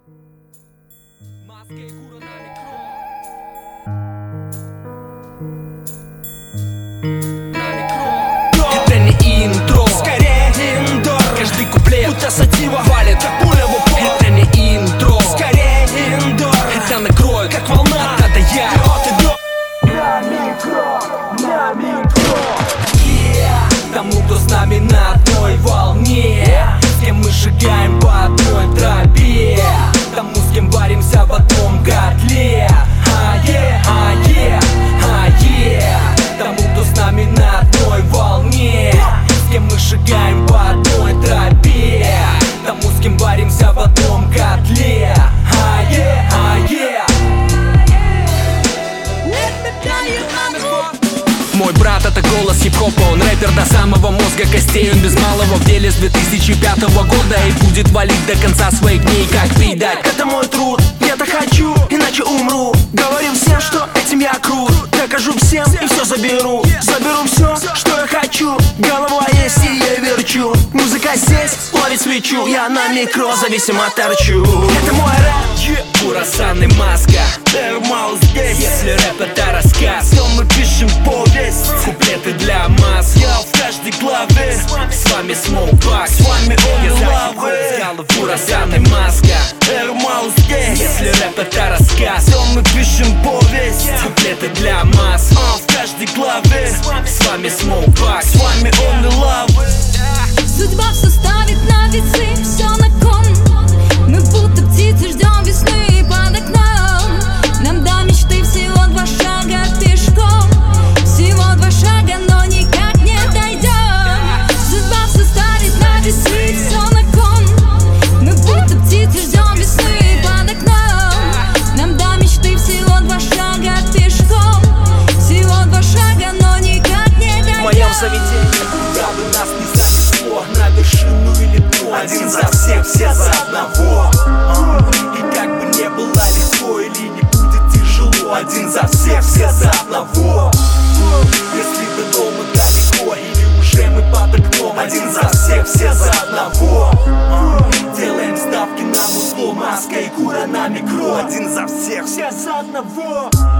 Маска и кура на микро. Это не интро, скорее индор. Каждый куплет будто сатива валит, как пуля в упор. Это не интро, скорее индор. это накроет, как волна от я. От и до. На микро, Yeah. Тому, кто с нами на одной волне, с кем мы шагаем по одной тропе, тому, с кем варимся в одном котле. Тому, кто с нами на одной волне, с кем мы шагаем по одной тропе, тому, с кем варимся в одном котле. Мой брат — это голос хип-хопа, он рэпер до самого мозга костей. Он без малого в деле с 2005 года и будет валить до конца своих дней, как передать. это мой труд, я так хочу, иначе умру. Говорю всем, что этим я крут. Докажу всем и все заберу. Заберу все, что я хочу. Голова есть и я верчу. Музыка здесь ловит свечу. Я на микро зависимо торчу. Это мой рэп, Курасан и маска. Эрмал здесь. Если рэп это рассказ, то мы пишем повесть. куплеты для масс. Я в каждой главе. С вами Смоукбак, С вами я он за лавы. хип-хоп, Курасан и маска. Эрмал здесь. Если рэп это рассказ, то мы пишем повесть. куплеты для масс. В каждой главе. С вами Смоукбак, С вами он и лавы. Судьба все ставит на весы, все на кон. Мы будто птицы ждем весны под окном. Нам до мечты всего 2 шага пешком. Всего 2 шага, но никак не дойдем. Судьба все ставит на весы, все на кон. Мы будто птицы ждем весны под окном. Нам до мечты всего 2 шага пешком. Всего 2 шага, но никак не дойдем. В моем заведении куда бы нас не занесло, на вершину или дно. Один за всех, все за одного. И как бы не было легко или не будет тяжело, один за всех, все за одного. Если до дома далеко или уже мы под окном, один за всех, все за одного. Делаем ставки на музло, маска и кура на микро. Один за всех, все за одного.